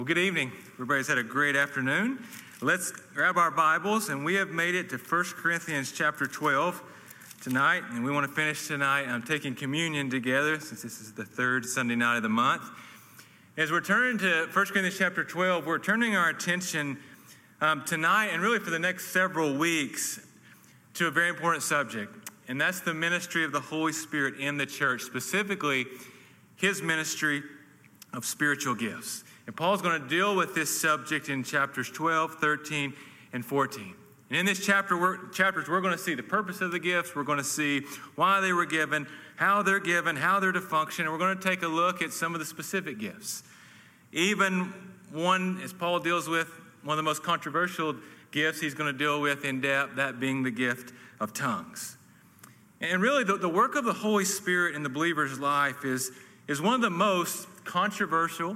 Well, good evening. Everybody's had a great afternoon. Let's grab our Bibles, and we have made it to 1 Corinthians chapter 12 tonight, and we want to finish tonight taking communion together since this is the third Sunday night of the month. As we're turning to 1 Corinthians chapter 12, we're turning our attention tonight and really for the next several weeks to a very important subject, and that's the ministry of the Holy Spirit in the church, specifically His ministry of spiritual gifts. And Paul's going to deal with this subject in chapters 12, 13, and 14. And in this chapters, we're going to see the purpose of the gifts. We're going to see why they were given, how they're to function. And we're going to take a look at some of the specific gifts. Even one, as Paul deals with, one of the most controversial gifts he's going to deal with in depth, that being the gift of tongues. And really, the work of the Holy Spirit in the believer's life is one of the most controversial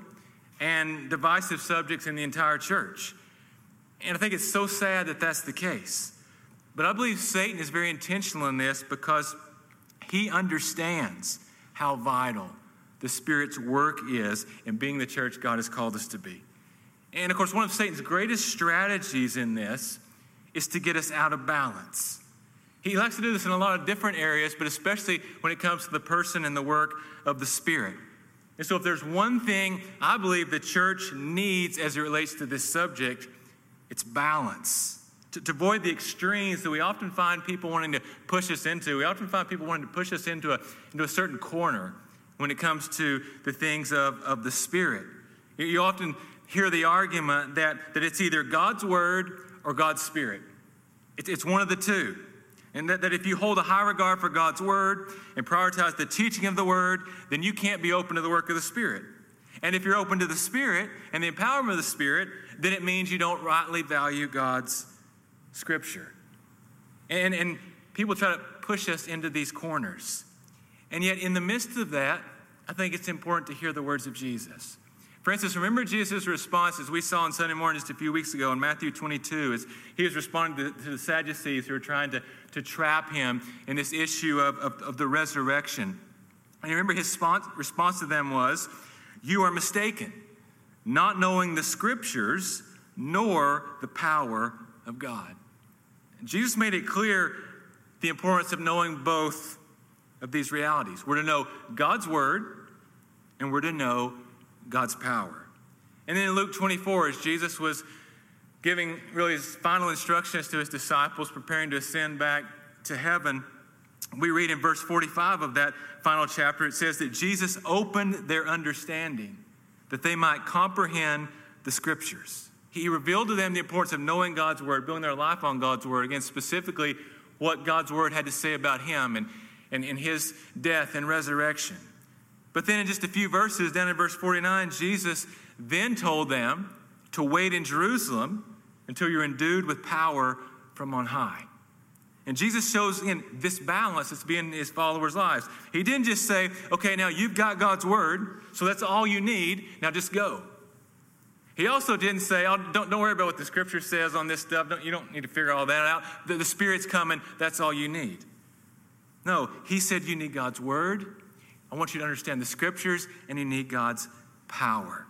and divisive subjects in the entire church. And I think it's so sad that that's the case. But I believe Satan is very intentional in this because he understands how vital the Spirit's work is in being the church God has called us to be. And of course, one of Satan's greatest strategies in this is to get us out of balance. He likes to do this in a lot of different areas, but especially when it comes to the person and the work of the Spirit. And so if there's one thing I believe the church needs as it relates to this subject, it's balance. To avoid the extremes that we often find people wanting to push us into. We often find people wanting to push us into a certain corner when it comes to the things of the Spirit. You often hear the argument that it's either God's Word or God's Spirit. It's one of the two. And that if you hold a high regard for God's Word and prioritize the teaching of the Word, then you can't be open to the work of the Spirit. And if you're open to the Spirit and the empowerment of the Spirit, then it means you don't rightly value God's Scripture. And people try to push us into these corners. And yet in the midst of that, I think it's important to hear the words of Jesus. For instance, remember Jesus' response, as we saw on Sunday morning just a few weeks ago in Matthew 22, as he was responding to the Sadducees who were trying to trap him in this issue of the resurrection. And you remember his response to them was, "You are mistaken, not knowing the Scriptures nor the power of God." And Jesus made it clear the importance of knowing both of these realities. We're to know God's Word and we're to know God's power. And then in Luke 24, as Jesus was giving really his final instructions to his disciples, preparing to ascend back to heaven, we read in verse 45 of that final chapter, it says that Jesus opened their understanding that they might comprehend the Scriptures. He revealed to them the importance of knowing God's Word, building their life on God's Word, again, specifically what God's Word had to say about him and his death and resurrection. But then in just a few verses, down in verse 49, Jesus then told them to wait in Jerusalem until you're endued with power from on high. And Jesus shows in this balance that's being in his followers' lives. He didn't just say, okay, now you've got God's Word, so that's all you need, now just go. He also didn't say, oh, don't worry about what the Scripture says on this stuff. You don't need to figure all that out. The Spirit's coming, that's all you need. No, he said you need God's Word. I want you to understand the Scriptures, and you need God's power.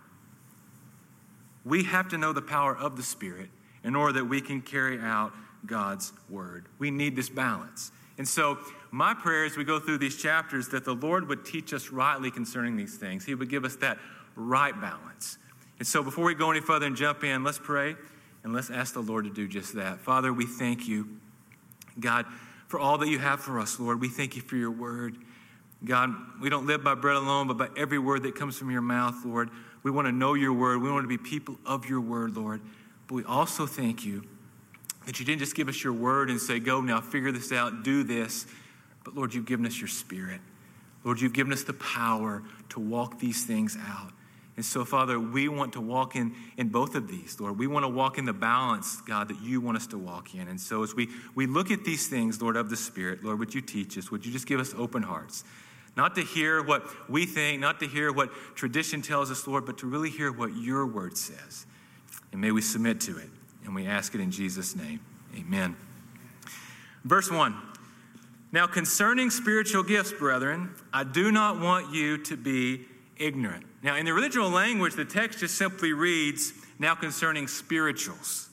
We have to know the power of the Spirit in order that we can carry out God's Word. We need this balance. And so my prayer as we go through these chapters that the Lord would teach us rightly concerning these things. He would give us that right balance. And so before we go any further and jump in, let's pray and let's ask the Lord to do just that. Father, we thank you, God, for all that you have for us, Lord. We thank you for your Word. God, we don't live by bread alone, but by every word that comes from your mouth, Lord. We want to know your Word. We want to be people of your Word, Lord. But we also thank you that you didn't just give us your Word and say, go now, figure this out, do this. But Lord, you've given us your Spirit. Lord, you've given us the power to walk these things out. And so, Father, we want to walk in both of these, Lord. We want to walk in the balance, God, that you want us to walk in. And so as we look at these things, Lord, of the Spirit, Lord, would you teach us? Would you just give us open hearts? Not to hear what we think, not to hear what tradition tells us, Lord, but to really hear what your Word says. And may we submit to it. And we ask it in Jesus' name. Amen. Verse 1. Now concerning spiritual gifts, brethren, I do not want you to be ignorant. Now, in the original language, the text just simply reads, now concerning spirituals.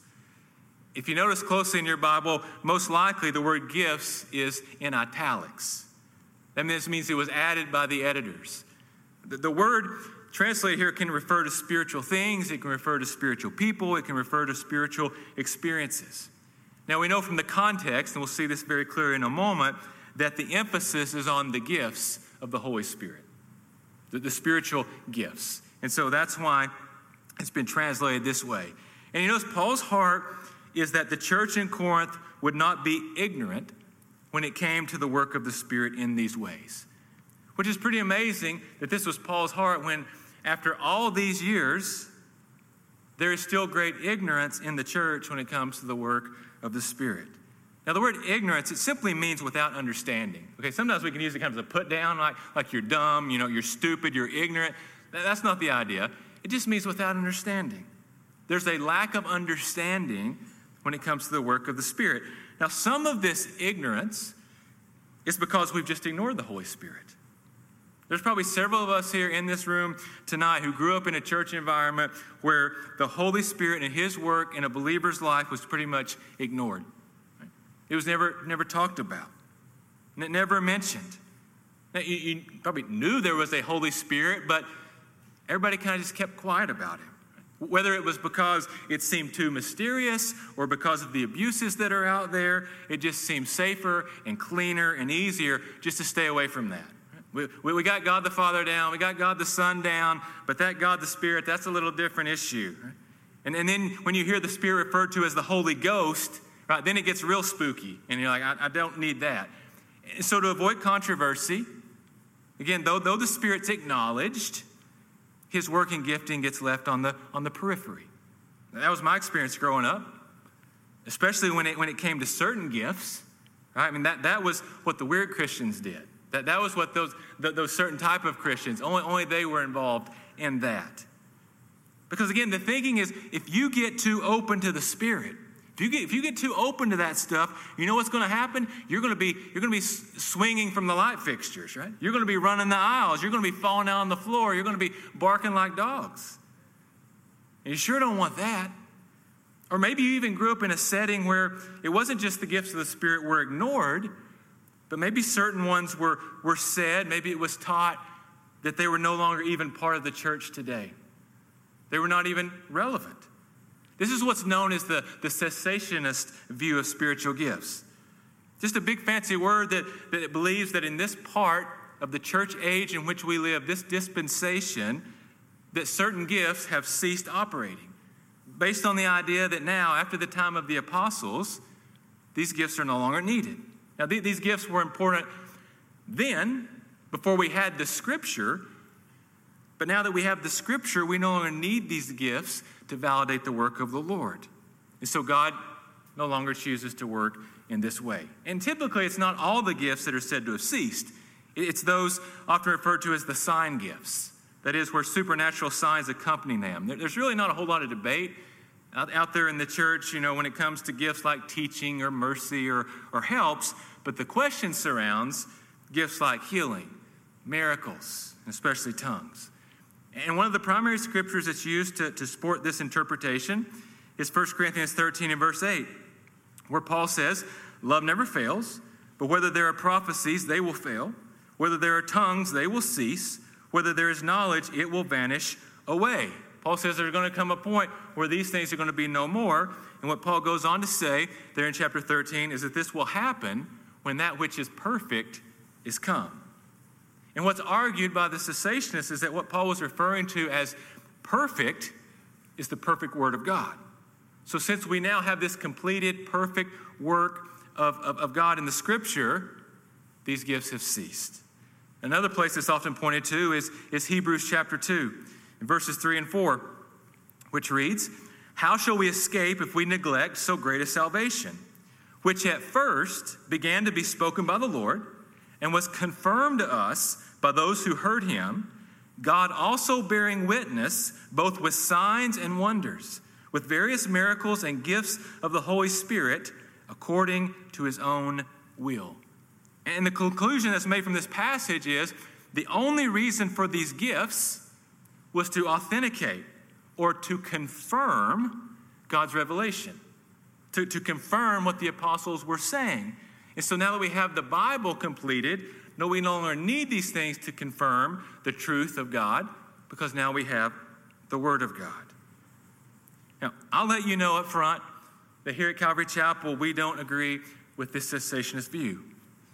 If you notice closely in your Bible, most likely the word gifts is in italics. That means it was added by the editors. The word translated here can refer to spiritual things, it can refer to spiritual people, it can refer to spiritual experiences. Now we know from the context, and we'll see this very clearly in a moment, that the emphasis is on the gifts of the Holy Spirit, the spiritual gifts. And so that's why it's been translated this way. And you notice Paul's heart is that the church in Corinth would not be ignorant when it came to the work of the Spirit in these ways. Which is pretty amazing that this was Paul's heart when, after all these years, there is still great ignorance in the church when it comes to the work of the Spirit. Now, the word ignorance, it simply means without understanding. Okay, sometimes we can use it kind of as a put down, like you're dumb, you're stupid, you're ignorant. That's not the idea. It just means without understanding. There's a lack of understanding when it comes to the work of the Spirit. Now, some of this ignorance is because we've just ignored the Holy Spirit. There's probably several of us here in this room tonight who grew up in a church environment where the Holy Spirit and His work in a believer's life was pretty much ignored. It was never talked about, never mentioned. Now, you probably knew there was a Holy Spirit, but everybody kind of just kept quiet about Him. Whether it was because it seemed too mysterious or because of the abuses that are out there, it just seemed safer and cleaner and easier just to stay away from that. We got God the Father down, we got God the Son down, but that God the Spirit, that's a little different issue. And then when you hear the Spirit referred to as the Holy Ghost, right, then it gets real spooky, and you're like, I don't need that. And so to avoid controversy, again, though the Spirit's acknowledged, His work and gifting gets left on the periphery. That was my experience growing up, especially when it came to certain gifts. Right? I mean, that was what the weird Christians did. That was what those certain type of Christians, only they were involved in that. Because again, the thinking is, if you get too open to the Spirit, if you get too open to that stuff, you know what's going to happen? You're going to be swinging from the light fixtures, right? You're going to be running the aisles. You're going to be falling down on the floor. You're going to be barking like dogs. And you sure don't want that. Or maybe you even grew up in a setting where it wasn't just the gifts of the Spirit were ignored, but maybe certain ones were said. Maybe it was taught that they were no longer even part of the church today. They were not even relevant. This is what's known as the cessationist view of spiritual gifts. Just a big fancy word that it believes that in this part of the church age in which we live, this dispensation, that certain gifts have ceased operating. Based on the idea that now, after the time of the apostles, these gifts are no longer needed. Now, these gifts were important then, before we had the Scripture, but now that we have the Scripture, we no longer need these gifts to validate the work of the Lord. And so God no longer chooses to work in this way. And typically, it's not all the gifts that are said to have ceased. It's those often referred to as the sign gifts. That is, where supernatural signs accompany them. There's really not a whole lot of debate out there in the church, when it comes to gifts like teaching or mercy or helps, but the question surrounds gifts like healing, miracles, and especially tongues. And one of the primary scriptures that's used to support this interpretation is 1 Corinthians 13 and verse 8, where Paul says, love never fails, but whether there are prophecies, they will fail. Whether there are tongues, they will cease. Whether there is knowledge, it will vanish away. Paul says there's going to come a point where these things are going to be no more. And what Paul goes on to say there in chapter 13 is that this will happen when that which is perfect is come. And what's argued by the cessationists is that what Paul was referring to as perfect is the perfect Word of God. So since we now have this completed, perfect work of God in the Scripture, these gifts have ceased. Another place that's often pointed to is Hebrews chapter 2, in verses 3 and 4, which reads, how shall we escape if we neglect so great a salvation, which at first began to be spoken by the Lord, and was confirmed to us by those who heard him, God also bearing witness both with signs and wonders, with various miracles and gifts of the Holy Spirit, according to his own will. And the conclusion that's made from this passage is the only reason for these gifts was to authenticate or to confirm God's revelation, to confirm what the apostles were saying. And so now that we have the Bible completed, no, we no longer need these things to confirm the truth of God, because now we have the Word of God. Now, I'll let you know up front that here at Calvary Chapel, we don't agree with this cessationist view.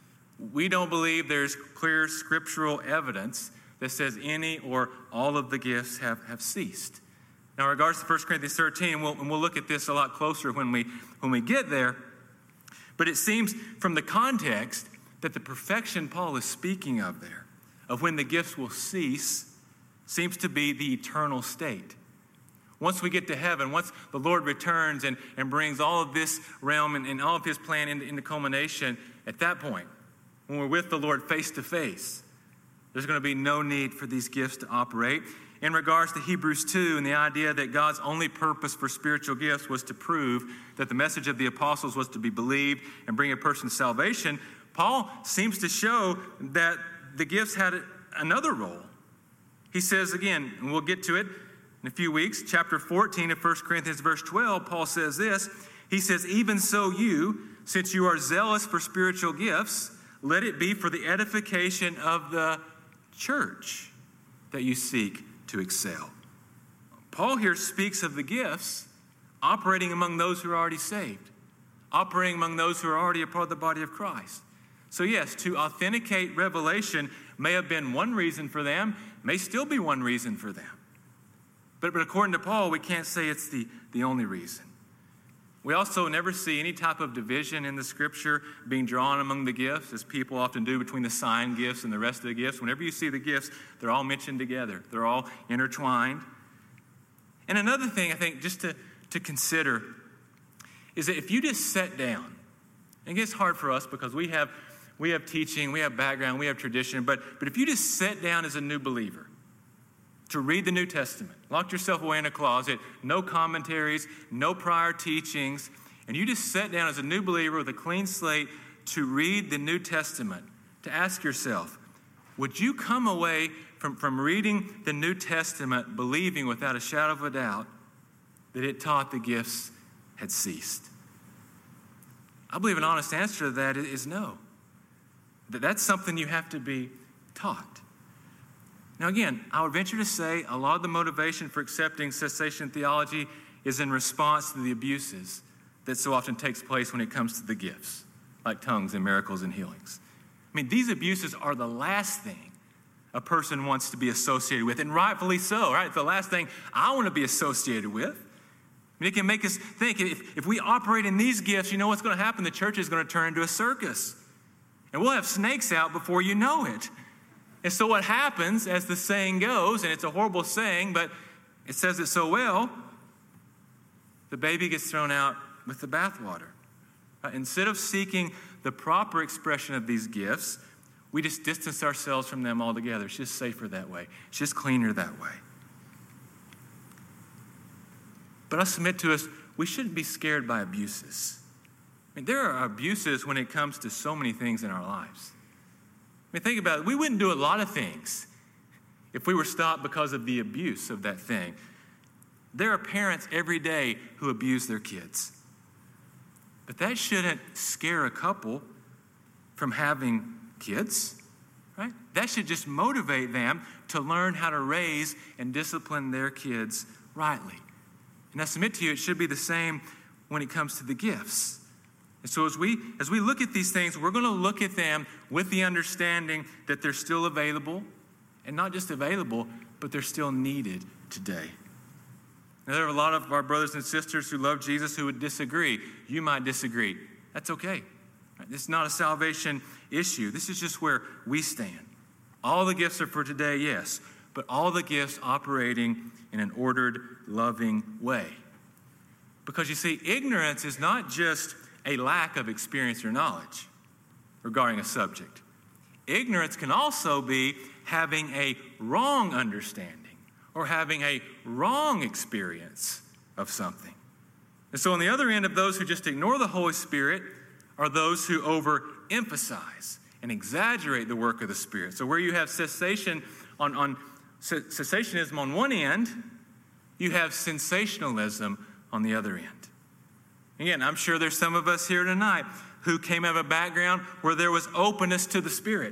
We don't believe there's clear scriptural evidence that says any or all of the gifts have ceased. Now, in regards to 1 Corinthians 13, we'll look at this a lot closer when we get there. But it seems from the context that the perfection Paul is speaking of there, of when the gifts will cease, seems to be the eternal state. Once we get to heaven, once the Lord returns and brings all of this realm and all of his plan into culmination, at that point, when we're with the Lord face to face, there's going to be no need for these gifts to operate. In regards to Hebrews 2 and the idea that God's only purpose for spiritual gifts was to prove that the message of the apostles was to be believed and bring a person to salvation, Paul seems to show that the gifts had another role. He says again, and we'll get to it in a few weeks, chapter 14 of 1 Corinthians verse 12, Paul says this. He says, even so you, since you are zealous for spiritual gifts, let it be for the edification of the church that you seek to excel. Paul here speaks of the gifts operating among those who are already saved, operating among those who are already a part of the body of Christ. So yes, to authenticate revelation may have been one reason for them, may still be one reason for them. But according to Paul, we can't say it's the only reason. We also never see any type of division in the Scripture being drawn among the gifts, as people often do between the sign gifts and the rest of the gifts. Whenever you see the gifts, they're all mentioned together. They're all intertwined. And another thing I think just to consider is that if you just sit down, and it gets hard for us because we have teaching, we have background, we have tradition, but if you just sit down as a new believer to read the New Testament, locked yourself away in a closet, no commentaries, no prior teachings, and you just sat down as a new believer with a clean slate to read the New Testament, to ask yourself, would you come away from reading the New Testament believing without a shadow of a doubt that it taught the gifts had ceased? I believe an honest answer to that is no. That's something you have to be taught. Now again, I would venture to say a lot of the motivation for accepting cessation theology is in response to the abuses that so often takes place when it comes to the gifts, like tongues and miracles and healings. I mean, these abuses are the last thing a person wants to be associated with, and rightfully so, right? It's the last thing I want to be associated with. I mean, it can make us think, if we operate in these gifts, you know what's going to happen? The church is going to turn into a circus. And we'll have snakes out before you know it. And so what happens, as the saying goes, and it's a horrible saying, but it says it so well, the baby gets thrown out with the bathwater. Instead of seeking the proper expression of these gifts, we just distance ourselves from them altogether. It's just safer that way. It's just cleaner that way. But I submit to us, we shouldn't be scared by abuses. I mean, there are abuses when it comes to so many things in our lives. I mean, think about it. We wouldn't do a lot of things if we were stopped because of the abuse of that thing. There are parents every day who abuse their kids. But that shouldn't scare a couple from having kids, right? That should just motivate them to learn how to raise and discipline their kids rightly. And I submit to you, it should be the same when it comes to the gifts. And so as we look at these things, we're going to look at them with the understanding that they're still available, and not just available, but they're still needed today. Now, there are a lot of our brothers and sisters who love Jesus who would disagree. You might disagree. That's okay. This is not a salvation issue. This is just where we stand. All the gifts are for today, yes, but all the gifts operating in an ordered, loving way. Because you see, ignorance is not just a lack of experience or knowledge regarding a subject. Ignorance can also be having a wrong understanding or having a wrong experience of something. And so on the other end of those who just ignore the Holy Spirit are those who overemphasize and exaggerate the work of the Spirit. So where you have cessation on cessationism on one end, you have sensationalism on the other end. Again, I'm sure there's some of us here tonight who came out of a background where there was openness to the Spirit.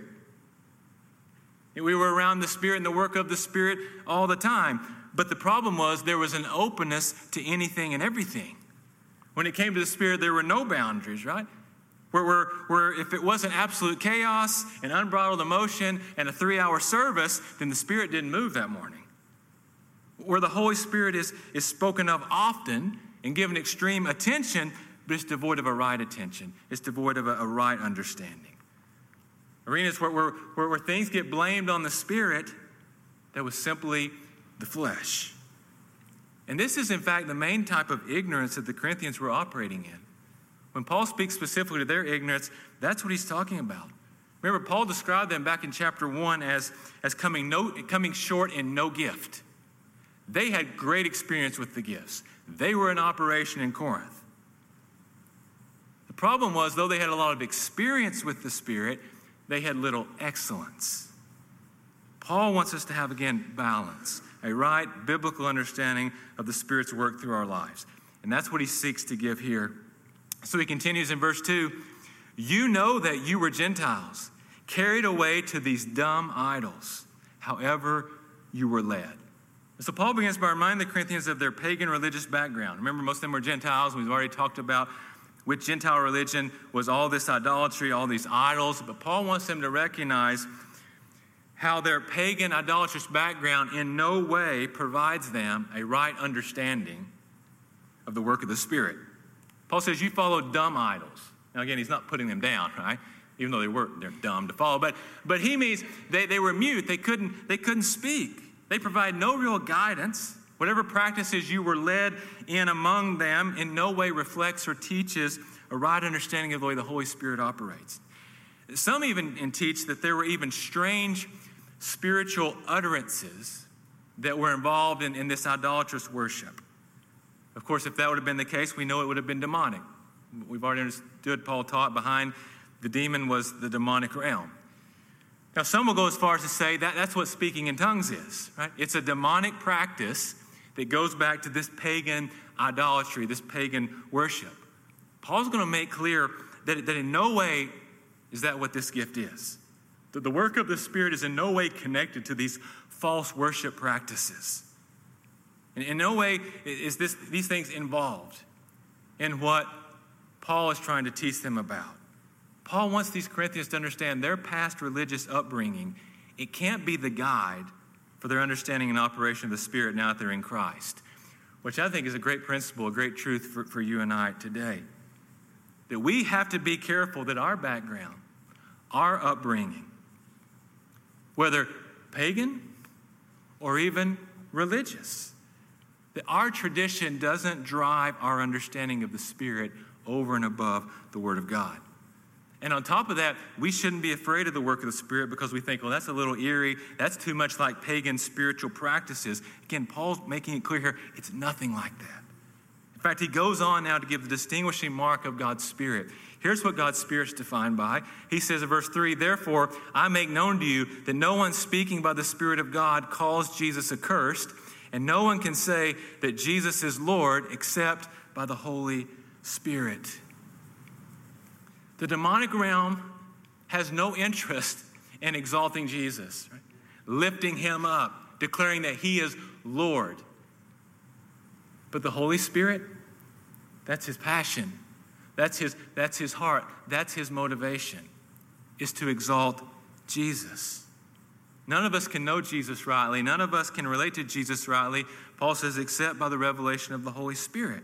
We were around the Spirit and the work of the Spirit all the time. But the problem was there was an openness to anything and everything. When it came to the Spirit, there were no boundaries, right? Where if it wasn't absolute chaos and unbridled emotion and a 3-hour service, then the Spirit didn't move that morning. Where the Holy Spirit is spoken of often and given extreme attention, but it's devoid of a right attention. It's devoid of a right understanding. Arenas where things get blamed on the Spirit that was simply the flesh. And this is, in fact, the main type of ignorance that the Corinthians were operating in. When Paul speaks specifically to their ignorance, that's what he's talking about. Remember, Paul described them back in chapter 1 as coming short in no gift. They had great experience with the gifts. They were in operation in Corinth. The problem was, though they had a lot of experience with the Spirit, they had little excellence. Paul wants us to have, again, balance, a right biblical understanding of the Spirit's work through our lives. And that's what he seeks to give here. So he continues in verse 2, you know that you were Gentiles, carried away to these dumb idols, however you were led. So Paul begins by reminding the Corinthians of their pagan religious background. Remember, most of them were Gentiles. We've already talked about which Gentile religion was all this idolatry, all these idols. But Paul wants them to recognize how their pagan idolatrous background in no way provides them a right understanding of the work of the Spirit. Paul says, you follow dumb idols. Now again, he's not putting them down, right? Even though they're dumb to follow. But he means they were mute. They couldn't speak. They provide no real guidance. Whatever practices you were led in among them in no way reflects or teaches a right understanding of the way the Holy Spirit operates. Some even teach that there were even strange spiritual utterances that were involved in this idolatrous worship. Of course, if that would have been the case, we know it would have been demonic. We've already understood, Paul taught, behind the demon was the demonic realm. Now, some will go as far as to say that that's what speaking in tongues is, right? It's a demonic practice that goes back to this pagan idolatry, this pagan worship. Paul's going to make clear that in no way is that what this gift is. That the work of the Spirit is in no way connected to these false worship practices. And in no way is these things involved in what Paul is trying to teach them about. Paul wants these Corinthians to understand their past religious upbringing. It can't be the guide for their understanding and operation of the Spirit now that they're in Christ, which I think is a great principle, a great truth for you and I today. That we have to be careful that our background, our upbringing, whether pagan or even religious, that our tradition doesn't drive our understanding of the Spirit over and above the Word of God. And on top of that, we shouldn't be afraid of the work of the Spirit because we think, well, that's a little eerie. That's too much like pagan spiritual practices. Again, Paul's making it clear here, it's nothing like that. In fact, he goes on now to give the distinguishing mark of God's Spirit. Here's what God's Spirit is defined by. He says in verse 3, therefore, I make known to you that no one speaking by the Spirit of God calls Jesus accursed, and no one can say that Jesus is Lord except by the Holy Spirit. The demonic realm has no interest in exalting Jesus, right? Lifting him up, declaring that he is Lord. But the Holy Spirit, that's his passion. That's his heart. That's his motivation, is to exalt Jesus. None of us can know Jesus rightly. None of us can relate to Jesus rightly, Paul says, except by the revelation of the Holy Spirit.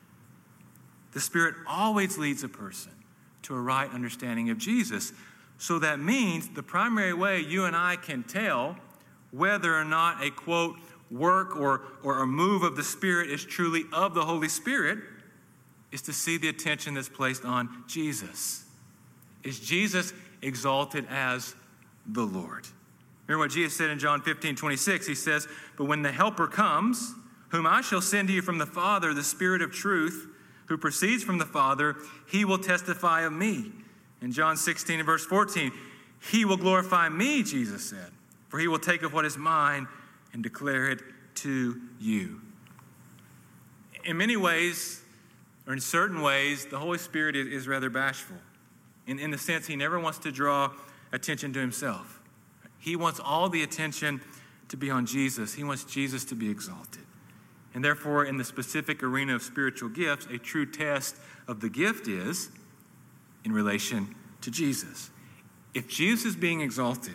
The Spirit always leads a person to a right understanding of Jesus. So that means the primary way you and I can tell whether or not a, quote, work or a move of the Spirit is truly of the Holy Spirit is to see the attention that's placed on Jesus. Is Jesus exalted as the Lord? Remember what Jesus said in John 15:26. He says, but when the Helper comes, whom I shall send to you from the Father, the Spirit of truth, who proceeds from the Father, he will testify of me. In John 16 and verse 14, he will glorify me, Jesus said, for he will take of what is mine and declare it to you. In many ways, or in certain ways, the Holy Spirit is rather bashful. In the sense, he never wants to draw attention to himself. He wants all the attention to be on Jesus. He wants Jesus to be exalted. And therefore, in the specific arena of spiritual gifts, a true test of the gift is in relation to Jesus. If Jesus is being exalted,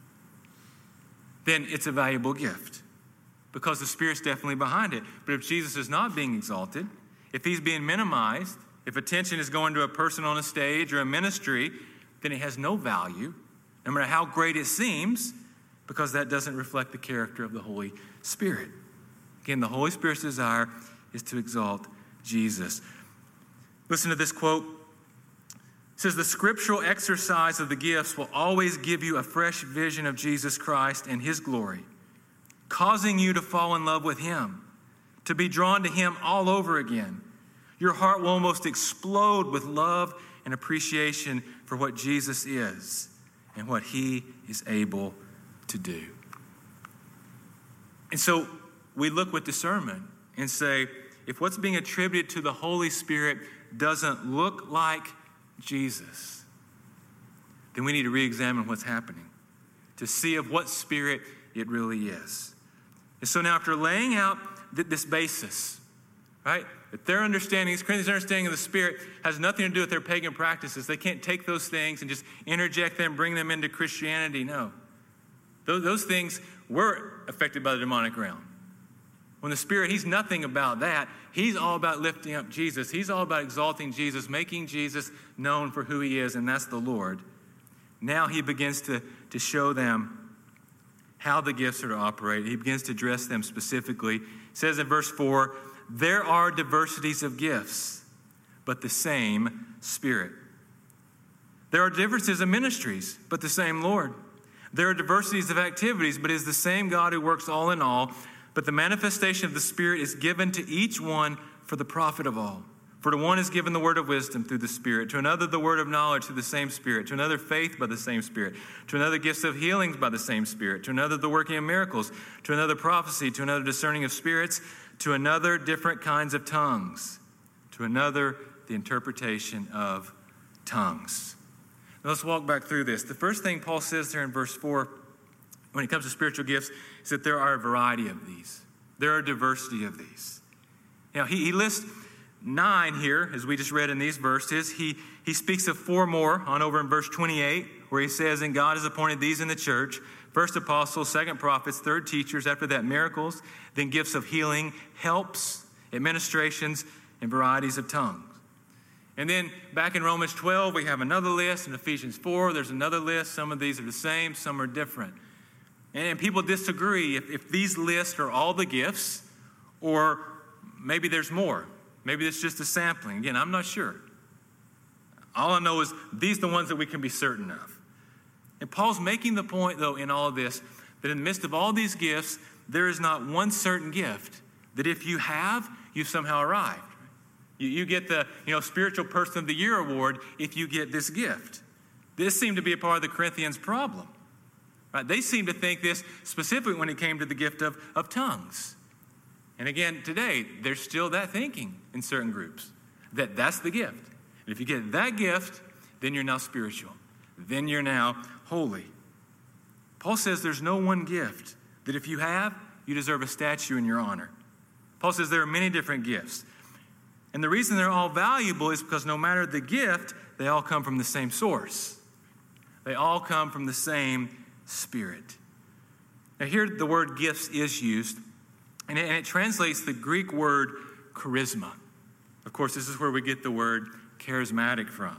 then it's a valuable gift because the Spirit's definitely behind it. But if Jesus is not being exalted, if he's being minimized, if attention is going to a person on a stage or a ministry, then it has no value, no matter how great it seems, because that doesn't reflect the character of the Holy Spirit. Again, the Holy Spirit's desire is to exalt Jesus. Listen to this quote. It says, the scriptural exercise of the gifts will always give you a fresh vision of Jesus Christ and his glory, causing you to fall in love with him, to be drawn to him all over again. Your heart will almost explode with love and appreciation for what Jesus is and what he is able to do. And so we look with discernment and say, if what's being attributed to the Holy Spirit doesn't look like Jesus, then we need to re-examine what's happening to see of what spirit it really is. And so now after laying out this basis, right, that their understanding, these Corinthians' understanding of the Spirit has nothing to do with their pagan practices. They can't take those things and just interject them, bring them into Christianity. No. Those things were affected by the demonic realm. When the Spirit, he's nothing about that. He's all about lifting up Jesus. He's all about exalting Jesus, making Jesus known for who he is, and that's the Lord. Now he begins to show them how the gifts are to operate. He begins to address them specifically. He says in verse 4, there are diversities of gifts, but the same Spirit. There are differences of ministries, but the same Lord. There are diversities of activities, but it is the same God who works all in all. But the manifestation of the Spirit is given to each one for the profit of all. For to one is given the word of wisdom through the Spirit, to another the word of knowledge through the same Spirit, to another faith by the same Spirit, to another gifts of healings by the same Spirit, to another the working of miracles, to another prophecy, to another discerning of spirits, to another different kinds of tongues, to another the interpretation of tongues. Now let's walk back through this. The first thing Paul says there in verse 4, when it comes to spiritual gifts, is that there are a variety of these. There are a diversity of these. Now, he lists 9 here, as we just read in these verses. He speaks of 4 more on over in verse 28, where he says, and God has appointed these in the church, first apostles, second prophets, third teachers, after that miracles, then gifts of healing, helps, administrations, and varieties of tongues. And then back in Romans 12, we have another list. In Ephesians 4, there's another list. Some of these are the same, some are different. And people disagree if these lists are all the gifts, or maybe there's more. Maybe it's just a sampling. Again, I'm not sure. All I know is these are the ones that we can be certain of. And Paul's making the point, though, in all of this, that in the midst of all these gifts, there is not one certain gift that if you have, you've somehow arrived. You get the Spiritual Person of the Year award if you get this gift. This seemed to be a part of the Corinthians' problem. Right? They seemed to think this specifically when it came to the gift of tongues. And again, today, there's still that thinking in certain groups, that's the gift. And if you get that gift, then you're now spiritual. Then you're now holy. Paul says there's no one gift that if you have, you deserve a statue in your honor. Paul says there are many different gifts. And the reason they're all valuable is because no matter the gift, they all come from the same source. They all come from the same Spirit. Now here the word gifts is used, and it translates the Greek word charisma. Of course, this is where we get the word charismatic from.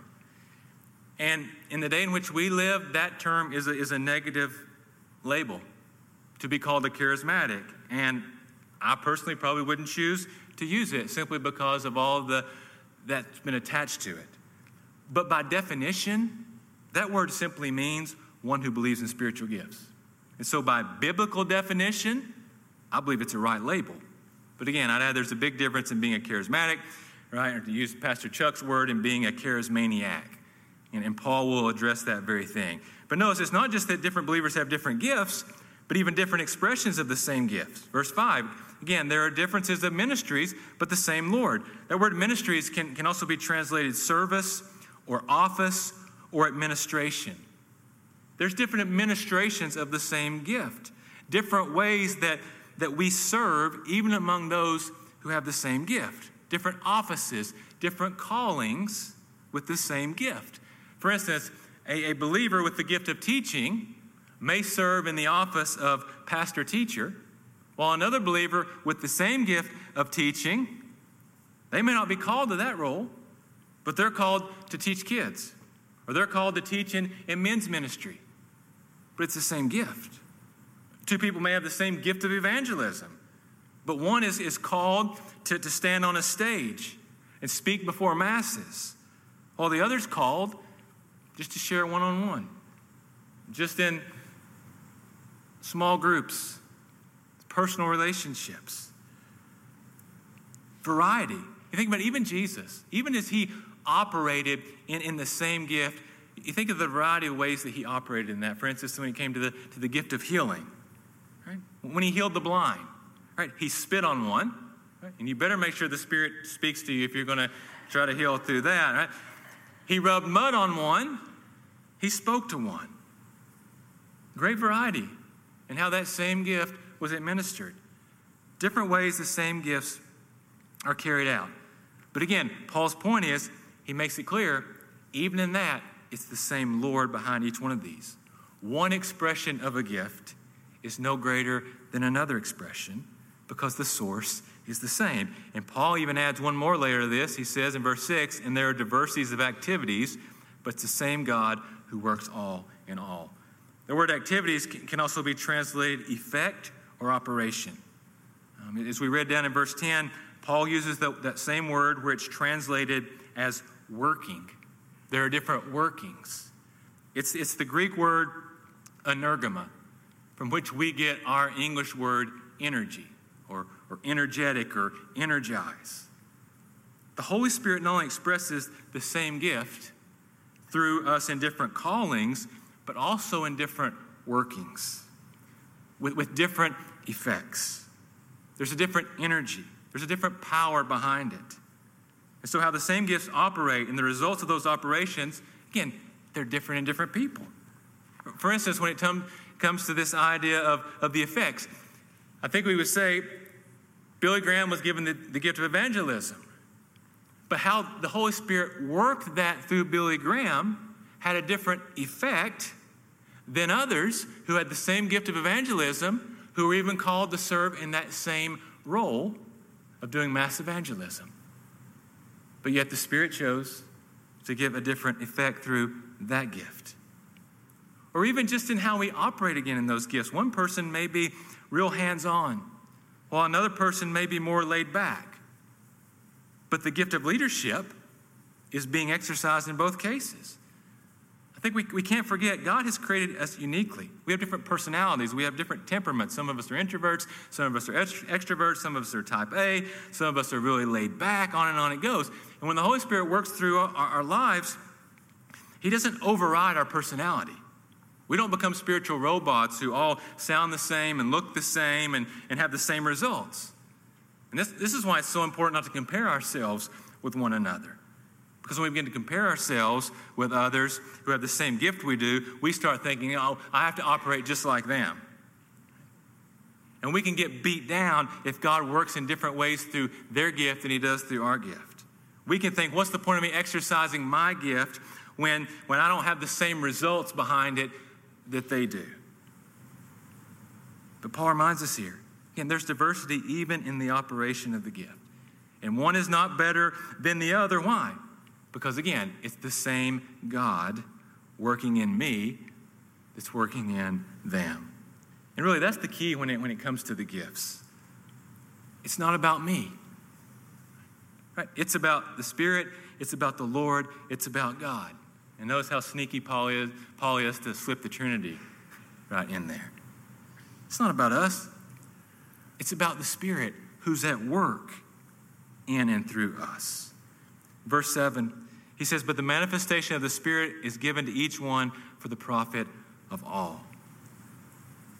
And in the day in which we live, that term is a negative label, to be called a charismatic. And I personally probably wouldn't choose to use it simply because of all that's been attached to it. But by definition, that word simply means one who believes in spiritual gifts. And so by biblical definition, I believe it's a right label. But again, I'd add there's a big difference in being a charismatic, right, or to use Pastor Chuck's word, and being a charismaniac. And Paul will address that very thing. But notice, it's not just that different believers have different gifts, but even different expressions of the same gifts. Verse 5, again, there are differences of ministries, but the same Lord. That word ministries can also be translated service or office or administration. There's different administrations of the same gift, different ways that we serve even among those who have the same gift, different offices, different callings with the same gift. For instance, a believer with the gift of teaching may serve in the office of pastor-teacher, while another believer with the same gift of teaching, they may not be called to that role, but they're called to teach kids, or they're called to teach in men's ministry. But it's the same gift. Two people may have the same gift of evangelism, but one is called to stand on a stage and speak before masses, while the other's called just to share one-on-one, just in small groups, personal relationships. Variety. You think about even Jesus, even as he operated in the same gift, you think of the variety of ways that he operated in that. For instance, when he came to the gift of healing, right? When he healed the blind, right? He spit on one, right? And you better make sure the Spirit speaks to you if you're going to try to heal through that, right? He rubbed mud on one, he spoke to one. Great variety in how that same gift was administered. Different ways the same gifts are carried out. But again, Paul's point is, he makes it clear, even in that, it's the same Lord behind each one of these. One expression of a gift is no greater than another expression because the source is the same. And Paul even adds one more layer to this. He says in verse 6, and there are diversities of activities, but it's the same God who works all in all. The word activities can also be translated effect or operation. As we read down in verse 10, Paul uses that same word where it's translated as working. There are different workings. It's the Greek word energema, from which we get our English word energy or energetic or energize. The Holy Spirit not only expresses the same gift through us in different callings, but also in different workings with different effects. There's a different energy. There's a different power behind it. And so how the same gifts operate and the results of those operations, again, they're different in different people. For instance, when it comes to this idea of the effects, I think we would say Billy Graham was given the gift of evangelism. But how the Holy Spirit worked that through Billy Graham had a different effect than others who had the same gift of evangelism, who were even called to serve in that same role of doing mass evangelism. But yet the Spirit chose to give a different effect through that gift. Or even just in how we operate again in those gifts. One person may be real hands-on, while another person may be more laid back. But the gift of leadership is being exercised in both cases. I think we can't forget God has created us uniquely. We have different personalities. We have different temperaments. Some of us are introverts. Some of us are extroverts. Some of us are type A. Some of us are really laid back. On it goes. And when the Holy Spirit works through our lives, he doesn't override our personality. We don't become spiritual robots who all sound the same and look the same and have the same results. And this is why it's so important not to compare ourselves with one another. Because when we begin to compare ourselves with others who have the same gift we do, we start thinking, oh, I have to operate just like them. And we can get beat down if God works in different ways through their gift than he does through our gift. We can think, what's the point of me exercising my gift when I don't have the same results behind it that they do? But Paul reminds us here, again, there's diversity even in the operation of the gift. And one is not better than the other. Why? Because again, it's the same God working in me that's working in them. And really, that's the key when it comes to the gifts. It's not about me. Right? It's about the Spirit. It's about the Lord. It's about God. And notice how sneaky Paul is to slip the Trinity right in there. It's not about us. It's about the Spirit who's at work in and through us. Verse 7, he says, but the manifestation of the Spirit is given to each one for the profit of all.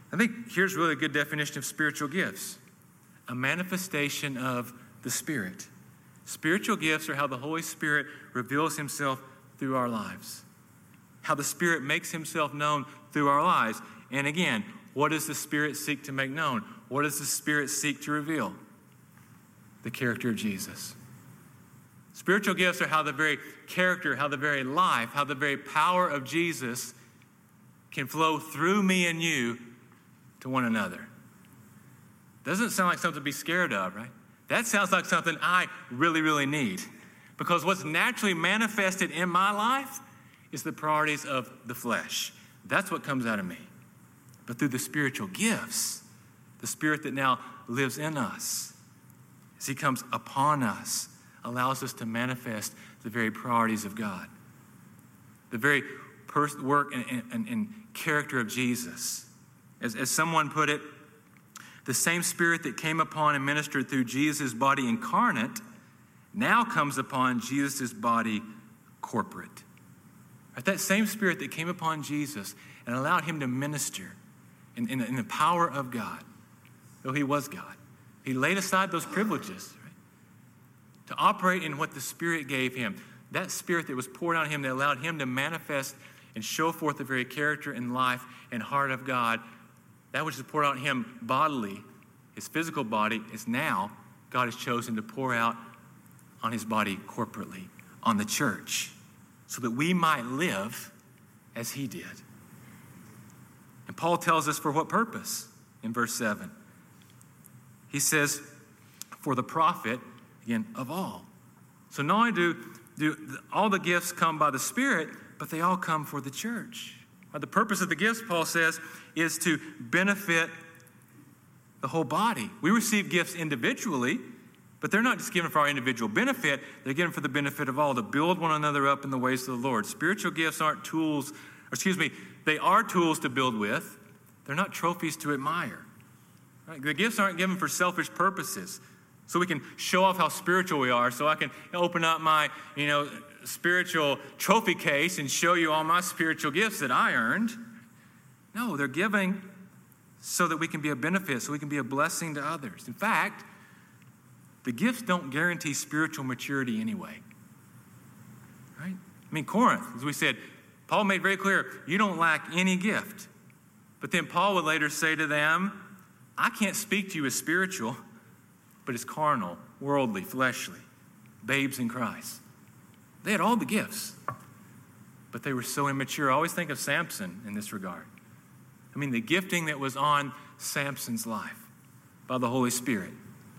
I think here's really a good definition of spiritual gifts: a manifestation of the Spirit. Spiritual gifts are how the Holy Spirit reveals himself through our lives, how the Spirit makes himself known through our lives. And again, what does the Spirit seek to make known? What does the Spirit seek to reveal? The character of Jesus. Spiritual gifts are how the very character, how the very life, how the very power of Jesus can flow through me and you to one another. Doesn't sound like something to be scared of, right? That sounds like something I really, really need. Because what's naturally manifested in my life is the priorities of the flesh. That's what comes out of me. But through the spiritual gifts, the Spirit that now lives in us, as he comes upon us, allows us to manifest the very priorities of God. The very work and character of Jesus. As someone put it, the same Spirit that came upon and ministered through Jesus' body incarnate now comes upon Jesus' body corporate. Right? That same Spirit that came upon Jesus and allowed him to minister in the power of God, though he was God. He laid aside those privileges, right, to operate in what the Spirit gave him. That Spirit that was poured on him that allowed him to manifest and show forth the very character and life and heart of God, that which is poured out on him bodily, his physical body, is now God has chosen to pour out on his body corporately, on the church, so that we might live as he did. And Paul tells us for what purpose in verse 7. He says, for the profit, again, of all. So not only do all the gifts come by the Spirit, but they all come for the church. The purpose of the gifts, Paul says, is to benefit the whole body. We receive gifts individually, but they're not just given for our individual benefit. They're given for the benefit of all, to build one another up in the ways of the Lord. Spiritual gifts aren't tools, they are tools to build with. They're not trophies to admire. Right? The gifts aren't given for selfish purposes, so we can show off how spiritual we are, so I can open up my, spiritual trophy case and show you all my spiritual gifts that I earned. No, they're giving so that we can be a benefit, so we can be a blessing to others. In fact, the gifts don't guarantee spiritual maturity anyway. Right? Corinth, as we said, Paul made very clear, you don't lack any gift. But then Paul would later say to them, I can't speak to you as spiritual, but as carnal, worldly, fleshly, babes in Christ. They had all the gifts, but they were so immature. I always think of Samson in this regard. The gifting that was on Samson's life by the Holy Spirit.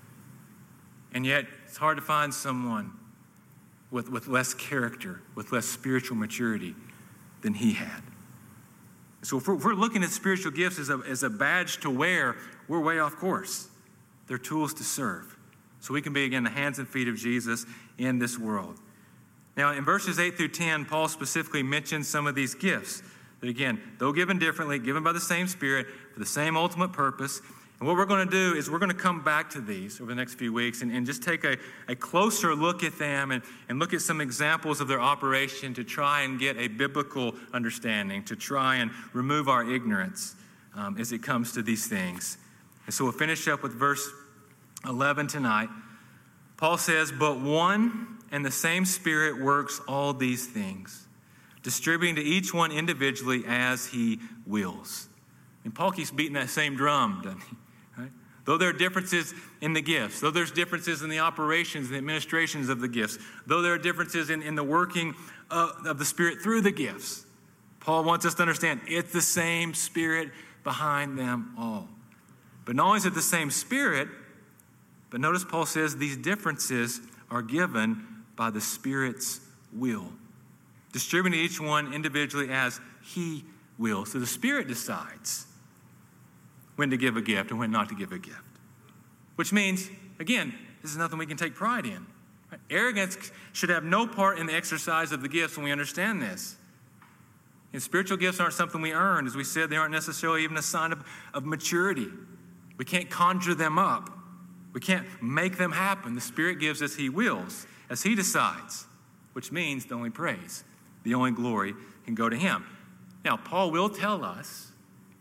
And yet, it's hard to find someone with less character, with less spiritual maturity than he had. So if we're looking at spiritual gifts as a badge to wear, we're way off course. They're tools to serve. So we can be, again, the hands and feet of Jesus in this world. Now, in verses 8 through 10, Paul specifically mentions some of these gifts that, again, though given differently, given by the same Spirit, for the same ultimate purpose. And what we're going to do is we're going to come back to these over the next few weeks and just take a closer look at them and look at some examples of their operation to try and get a biblical understanding, to try and remove our ignorance as it comes to these things. And so we'll finish up with verse 11 tonight. Paul says, but one and the same Spirit works all these things, distributing to each one individually as he wills. And Paul keeps beating that same drum, doesn't he? Right? Though there are differences in the gifts, though there's differences in the operations and the administrations of the gifts, though there are differences in the working of the Spirit through the gifts, Paul wants us to understand it's the same Spirit behind them all. But not only is it the same Spirit, but notice Paul says these differences are given by the Spirit's will, distributing each one individually as he will. So the Spirit decides when to give a gift and when not to give a gift. Which means, again, this is nothing we can take pride in. Right? Arrogance should have no part in the exercise of the gifts when we understand this. And spiritual gifts aren't something we earn. As we said, they aren't necessarily even a sign of maturity. We can't conjure them up. We can't make them happen. The Spirit gives as he wills, as he decides, which means the only praise, the only glory can go to him. Now, Paul will tell us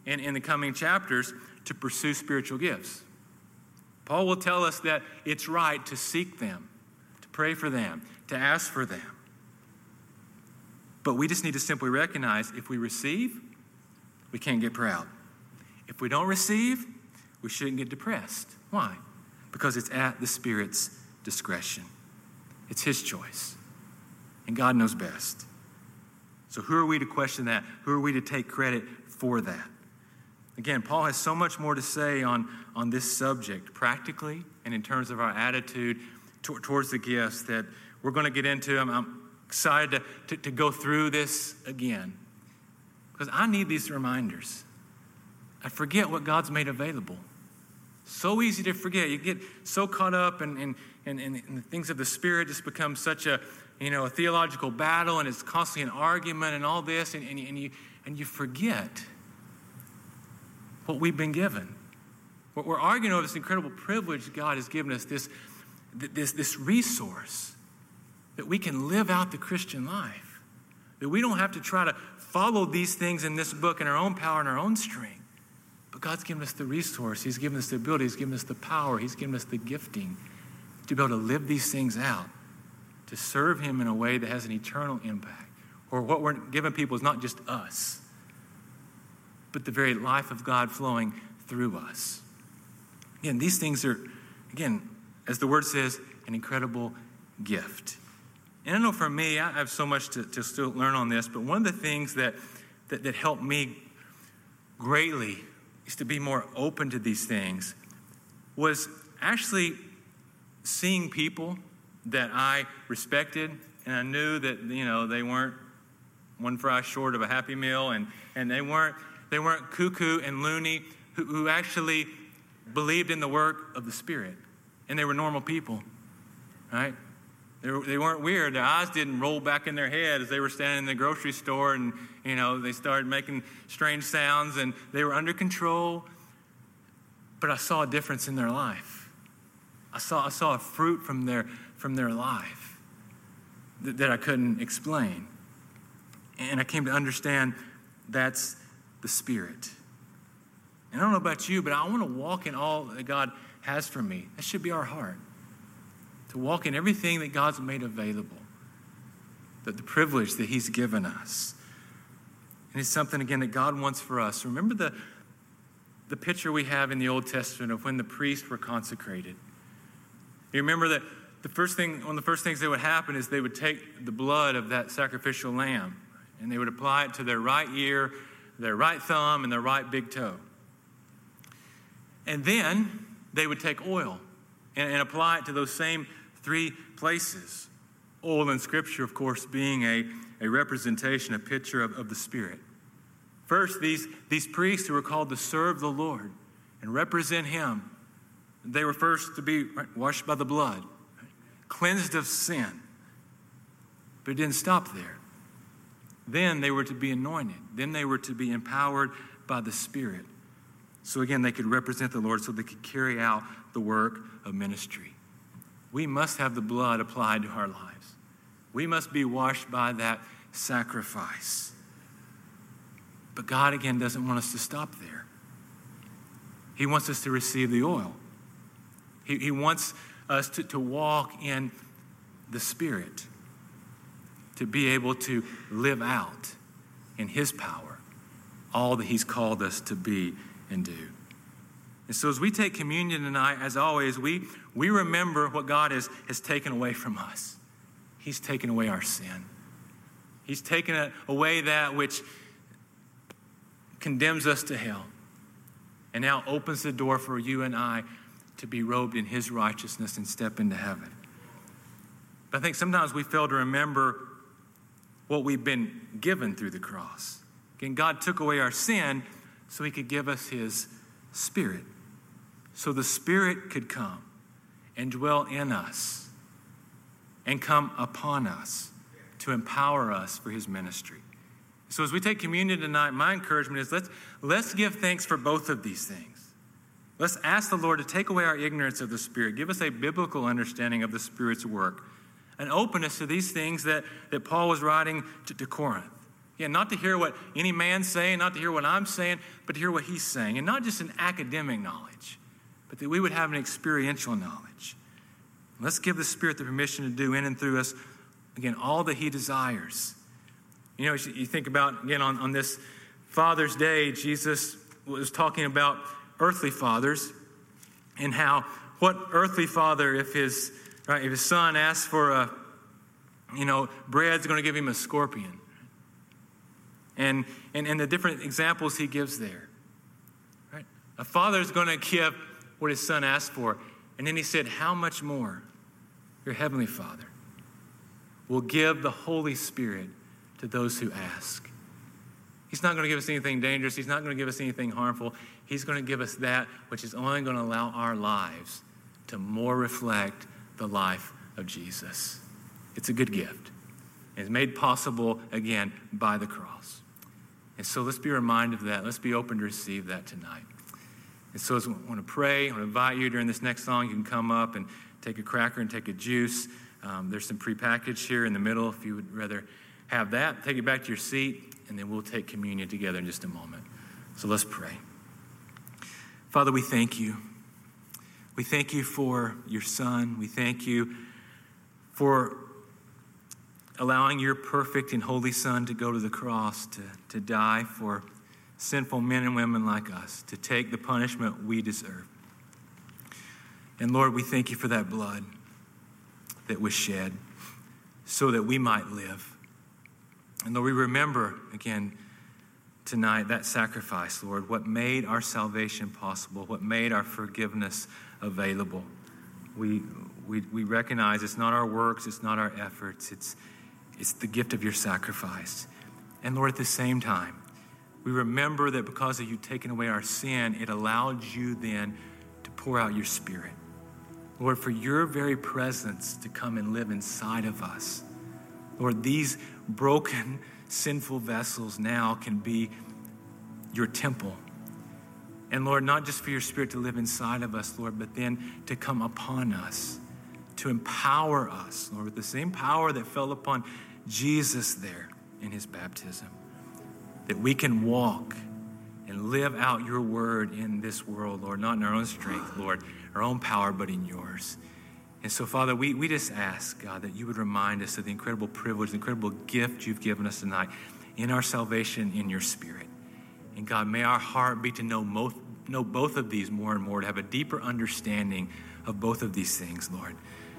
in the coming chapters to pursue spiritual gifts. Paul will tell us that it's right to seek them, to pray for them, to ask for them. But we just need to simply recognize if we receive, we can't get proud. If we don't receive, we shouldn't get depressed. Why? Because it's at the Spirit's discretion. It's His choice. And God knows best. So who are we to question that? Who are we to take credit for that? Again, Paul has so much more to say on this subject, practically and in terms of our attitude towards the gifts, that we're going to get into. I'm excited to go through this again, because I need these reminders. I forget what God's made available. So easy to forget. You get so caught up in the things of the Spirit, just become such a theological battle, and it's constantly an argument and all this, and you forget what we've been given. We're arguing over this incredible privilege God has given us, this resource that we can live out the Christian life, that we don't have to try to follow these things in this book in our own power and our own strength. But God's given us the resource. He's given us the ability. He's given us the power. He's given us the gifting to be able to live these things out, to serve Him in a way that has an eternal impact. Or what we're giving people is not just us, but the very life of God flowing through us. Again, these things are, as the word says, an incredible gift. And I know for me, I have so much to still learn on this, but one of the things that helped me greatly is to be more open to these things was actually seeing people that I respected, and I knew that they weren't one fry short of a Happy Meal, and they weren't cuckoo and loony, who actually believed in the work of the Spirit, and they were normal people, right? They weren't weird. Their eyes didn't roll back in their head as they were standing in the grocery store, and they started making strange sounds, and they were under control. But I saw a difference in their life. I saw a fruit from their life that I couldn't explain, and I came to understand that's the Spirit. And I don't know about you, but I want to walk in all that God has for me. That should be our heart. To walk in everything that God's made available. The privilege that He's given us. And it's something, again, that God wants for us. Remember the picture we have in the Old Testament of when the priests were consecrated. You remember that one of the first things that would happen is they would take the blood of that sacrificial lamb and they would apply it to their right ear, their right thumb, and their right big toe. And then they would take oil and apply it to those same 3 places. Oil in Scripture, of course, being a representation, a picture of the Spirit. First, these priests who were called to serve the Lord and represent Him, they were first to be washed by the blood, cleansed of sin. But it didn't stop there. Then they were to be anointed. Then they were to be empowered by the Spirit. So again, they could represent the Lord so they could carry out the work of ministry. We must have the blood applied to our lives. We must be washed by that sacrifice. But God, again, doesn't want us to stop there. He wants us to receive the oil. He wants us to walk in the Spirit, to be able to live out in His power all that He's called us to be and do. And so as we take communion tonight, as always, we remember what God has taken away from us. He's taken away our sin. He's taken away that which condemns us to hell, and now opens the door for you and I to be robed in His righteousness and step into heaven. But I think sometimes we fail to remember what we've been given through the cross. Again, God took away our sin so He could give us His Spirit. So the Spirit could come and dwell in us and come upon us to empower us for His ministry. So as we take communion tonight, my encouragement is let's give thanks for both of these things. Let's ask the Lord to take away our ignorance of the Spirit, give us a biblical understanding of the Spirit's work, an openness to these things that Paul was writing to Corinth. Yeah, not to hear what any man's saying, not to hear what I'm saying, but to hear what he's saying. And not just an academic knowledge, but that we would have an experiential knowledge. Let's give the Spirit the permission to do in and through us, again, all that he desires. You know, you think about, again, on this Father's Day, Jesus was talking about earthly fathers and how what earthly father, if his son asks for bread's going to give him a scorpion. And the different examples he gives there. Right? A father is going to give what his son asked for. And then he said, how much more your heavenly Father will give the Holy Spirit to those who ask. He's not going to give us anything dangerous. He's not going to give us anything harmful. He's going to give us that which is only going to allow our lives to more reflect the life of Jesus. It's a good gift. It's made possible, again, by the cross. And so let's be reminded of that. Let's be open to receive that tonight. And so as I want to pray, I want to invite you during this next song, you can come up and take a cracker and take a juice. There's some prepackaged here in the middle if you would rather have that. Take it back to your seat, and then we'll take communion together in just a moment. So let's pray. Father, we thank you. We thank you for your Son. We thank you for allowing your perfect and holy Son to go to the cross, to die for sinful men and women like us, to take the punishment we deserve. And Lord, we thank you for that blood that was shed so that we might live. And Lord, we remember again tonight that sacrifice, Lord, what made our salvation possible, what made our forgiveness available. We recognize it's not our works, it's not our efforts, it's the gift of your sacrifice. And Lord, at the same time, we remember that because of you taking away our sin, it allowed you then to pour out your Spirit. Lord, for your very presence to come and live inside of us. Lord, these broken, sinful vessels now can be your temple. And Lord, not just for your Spirit to live inside of us, Lord, but then to come upon us, to empower us, Lord, with the same power that fell upon Jesus there in his baptism, that we can walk and live out your word in this world, Lord, not in our own strength, Lord, our own power, but in yours. And so, Father, we just ask, God, that you would remind us of the incredible privilege, the incredible gift you've given us tonight in our salvation in your Spirit. And God, may our heart be to know both of these more and more, to have a deeper understanding of both of these things, Lord.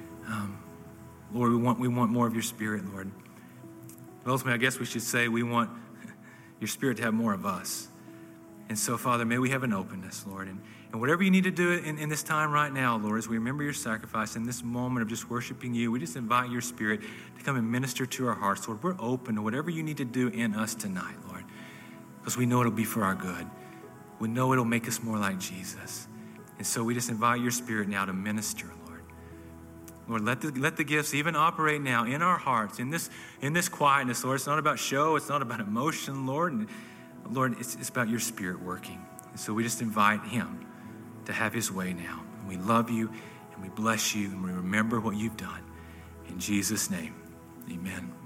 Lord, we want more of your Spirit, Lord. But ultimately, I guess we should say we want your Spirit to have more of us. And so, Father, may we have an openness, Lord. And whatever you need to do in this time right now, Lord, as we remember your sacrifice in this moment of just worshiping you, we just invite your Spirit to come and minister to our hearts, Lord. We're open to whatever you need to do in us tonight, Lord, because we know it'll be for our good. We know it'll make us more like Jesus. And so we just invite your Spirit now to minister, Lord. Lord, let the gifts even operate now in our hearts, in this quietness, Lord. It's not about show. It's not about emotion, Lord. And Lord, it's about your Spirit working. And so we just invite him to have his way now. And we love you, and we bless you, and we remember what you've done. In Jesus' name, amen.